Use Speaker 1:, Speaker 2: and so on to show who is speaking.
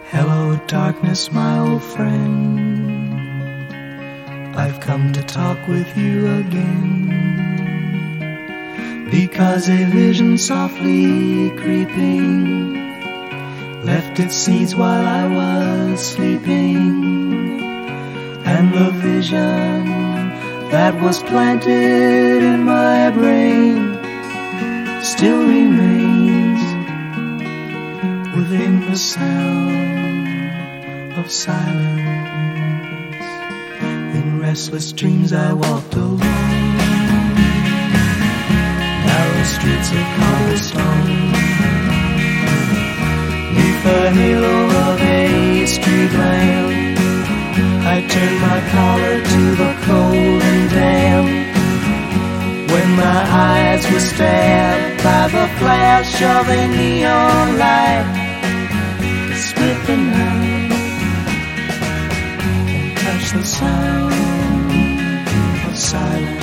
Speaker 1: Hello, darkness, my old friend. I've come to talk with you again, because a vision softly creeping left its seeds while I was sleeping, and the vision that was planted in my brain still remains within the sound of silence. In restless dreams I walked alone, narrow streets of cobblestone, neath the halo of a street lamp. I turned my collar to the cold and damp, when my eyes were stabbed by the flash of a neon light that split the night and touched the sound of silence.